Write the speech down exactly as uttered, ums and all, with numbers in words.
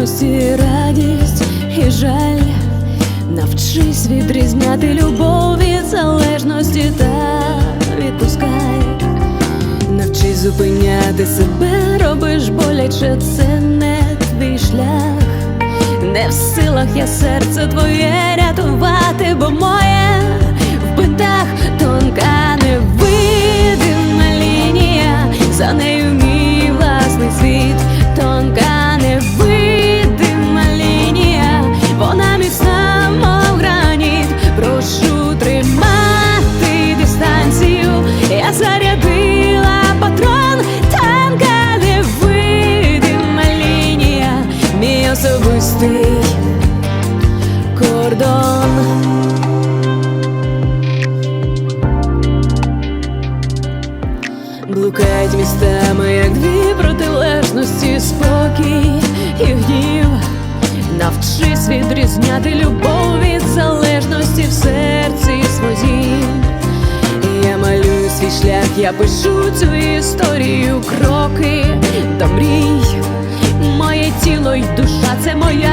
залежності, радість і жаль. Навчись відрізняти любов від залежності та відпускай. Навчись зупиняти себе, робиш боляче, це не твій шлях. Не в силах я серце твоє рятувати, бо моє в бинтах тонка невидима лінія, за нею мій власний світ. Тонка невидима лінія, вона міцна, мов граніт. Прошу тримати дистанцію, я зарядила патрон. Тонка невидима лінія, мій особистий кордон. Блукають містами, як дві протилежності, спокій і гнів. Навчись відрізняти любов від залежності в серці своїм. Я малюю свій шлях, я пишу цю історію, кроки до мрій. Моє тіло й душа — це моя